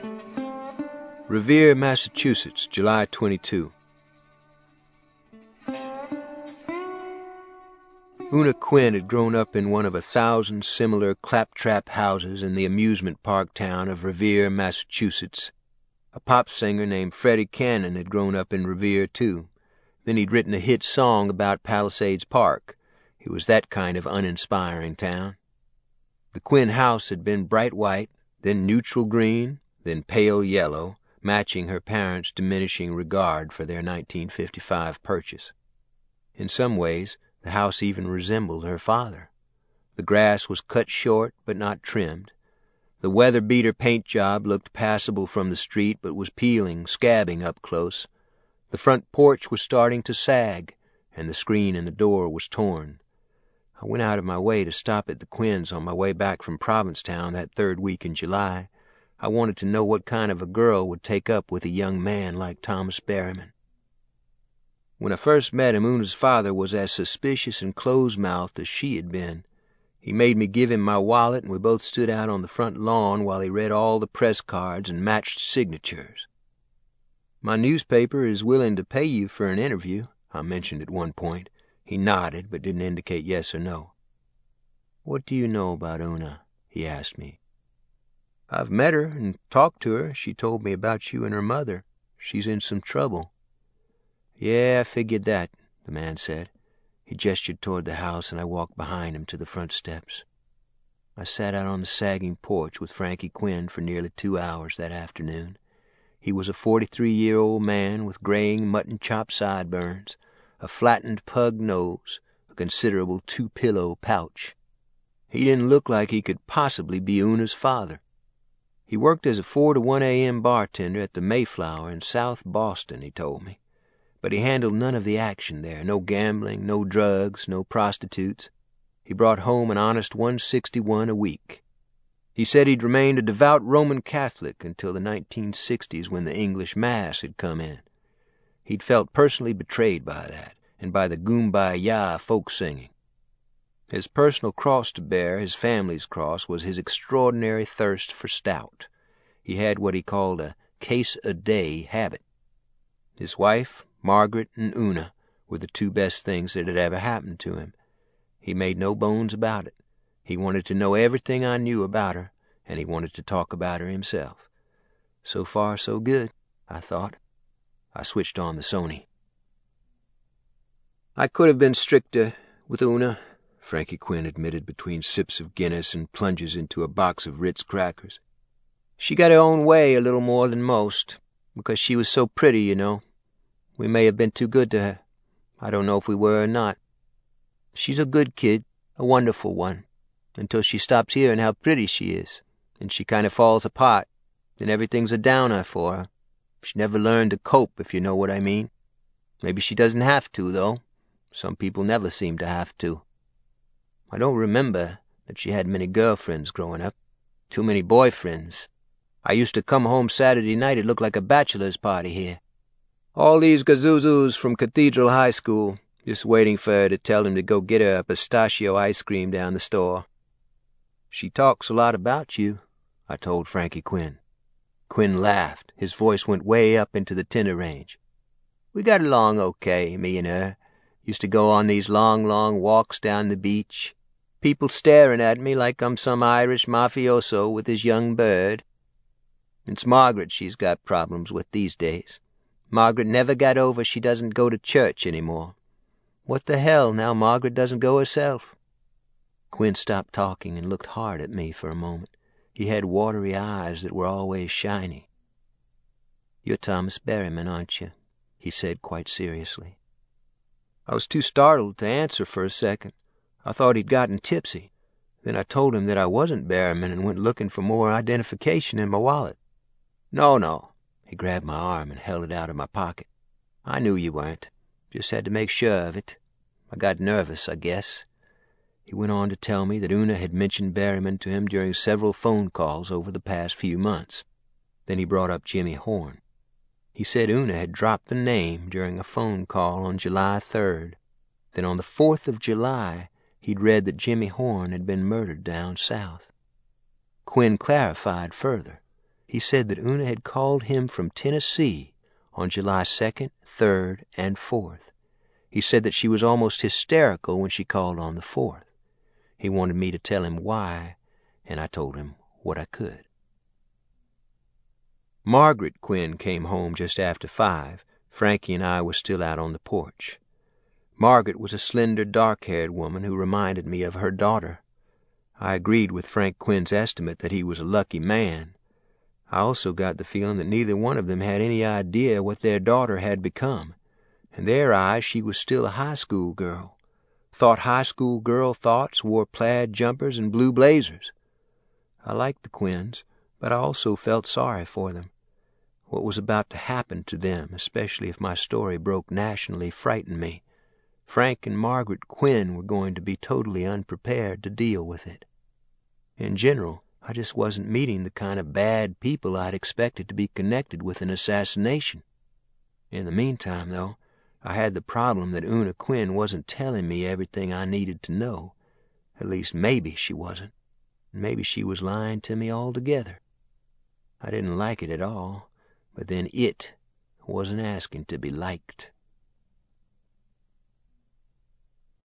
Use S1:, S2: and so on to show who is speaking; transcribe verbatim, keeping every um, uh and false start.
S1: Revere, Massachusetts, July twenty-second. Una Quinn had grown up in one of a thousand similar claptrap houses in the amusement park town of Revere, Massachusetts. A pop singer named Freddie Cannon had grown up in Revere, too. Then he'd written a hit song about Palisades Park. It was that kind of uninspiring town. The Quinn house had been bright white, then neutral green, then pale yellow, matching her parents' diminishing regard for their nineteen fifty-five purchase. In some ways, the house even resembled her father. The grass was cut short but not trimmed. The weather-beater paint job looked passable from the street but was peeling, scabbing up close. The front porch was starting to sag, and the screen in the door was torn. I went out of my way to stop at the Quinns on my way back from Provincetown that third week in July. I wanted to know what kind of a girl would take up with a young man like Thomas Berryman. When I first met him, Una's father was as suspicious and close-mouthed as she had been. He made me give him my wallet, and we both stood out on the front lawn while he read all the press cards and matched signatures. "My newspaper is willing to pay you for an interview," I mentioned at one point. He nodded, but didn't indicate yes or no. "What do you know about Una?" he asked me. "I've met her and talked to her. She told me about you and her mother. She's in some trouble." "Yeah, I figured that," the man said. He gestured toward the house, and I walked behind him to the front steps. I sat out on the sagging porch with Frankie Quinn for nearly two hours that afternoon. He was a forty-three-year-old man with graying mutton-chop sideburns, a flattened pug nose, a considerable two-pillow pouch. He didn't look like he could possibly be Una's father. He worked as a four to one a.m. bartender at the Mayflower in South Boston, he told me. But he handled none of the action there, no gambling, no drugs, no prostitutes. He brought home an honest one sixty-one a week. He said he'd remained a devout Roman Catholic until the nineteen sixties when the English Mass had come in. He'd felt personally betrayed by that, and by the Kumbaya folk singing. His personal cross to bear, his family's cross, was his extraordinary thirst for stout. He had what he called a case-a-day habit. His wife, Margaret, and Una were the two best things that had ever happened to him. He made no bones about it. He wanted to know everything I knew about her, and he wanted to talk about her himself. So far, so good, I thought. I switched on the Sony. "I could have been stricter with Una," Frankie Quinn admitted between sips of Guinness and plunges into a box of Ritz crackers. "She got her own way a little more than most, because she was so pretty, you know. We may have been too good to her. I don't know if we were or not. She's a good kid, a wonderful one, until she stops hearing how pretty she is, and she kind of falls apart. Then everything's a downer for her. She never learned to cope, if you know what I mean. Maybe she doesn't have to, though. Some people never seem to have to. I don't remember that she had many girlfriends growing up. Too many boyfriends. I used to come home Saturday night, it looked like a bachelor's party here. All these gazuzus from Cathedral High School, just waiting for her to tell him to go get her a pistachio ice cream down the store. She talks a lot about you," I told Frankie Quinn. Quinn laughed. His voice went way up into the tenor range. "We got along okay, me and her. Used to go on these long, long walks down the beach. People staring at me like I'm some Irish mafioso with his young bird. It's Margaret she's got problems with these days. Margaret never got over she doesn't go to church anymore. What the hell now Margaret doesn't go herself?" Quinn stopped talking and looked hard at me for a moment. He had watery eyes that were always shiny. "You're Thomas Berryman, aren't you?" he said quite seriously. I was too startled to answer for a second. I thought he'd gotten tipsy. Then I told him that I wasn't Berryman and went looking for more identification in my wallet. "No, no." He grabbed my arm and held it out of my pocket. "I knew you weren't. Just had to make sure of it. I got nervous, I guess." He went on to tell me that Una had mentioned Berryman to him during several phone calls over the past few months. Then he brought up Jimmy Horn. He said Una had dropped the name during a phone call on July third. Then on the fourth of July, he'd read that Jimmy Horn had been murdered down south. Quinn clarified further. He said that Una had called him from Tennessee on July second, third, and fourth. He said that she was almost hysterical when she called on the fourth. He wanted me to tell him why, and I told him what I could. Margaret Quinn came home just after five. Frankie and I were still out on the porch. Margaret was a slender, dark-haired woman who reminded me of her daughter. I agreed with Frank Quinn's estimate that he was a lucky man. I also got the feeling that neither one of them had any idea what their daughter had become. In their eyes, she was still a high school girl. Thought high school girl thoughts, wore plaid jumpers and blue blazers. I liked the Quinns, but I also felt sorry for them. What was about to happen to them, especially if my story broke nationally, frightened me. Frank and Margaret Quinn were going to be totally unprepared to deal with it. In general, I just wasn't meeting the kind of bad people I'd expected to be connected with an assassination. In the meantime, though, I had the problem that Una Quinn wasn't telling me everything I needed to know. At least maybe she wasn't. Maybe she was lying to me altogether. I didn't like it at all, but then it wasn't asking to be liked.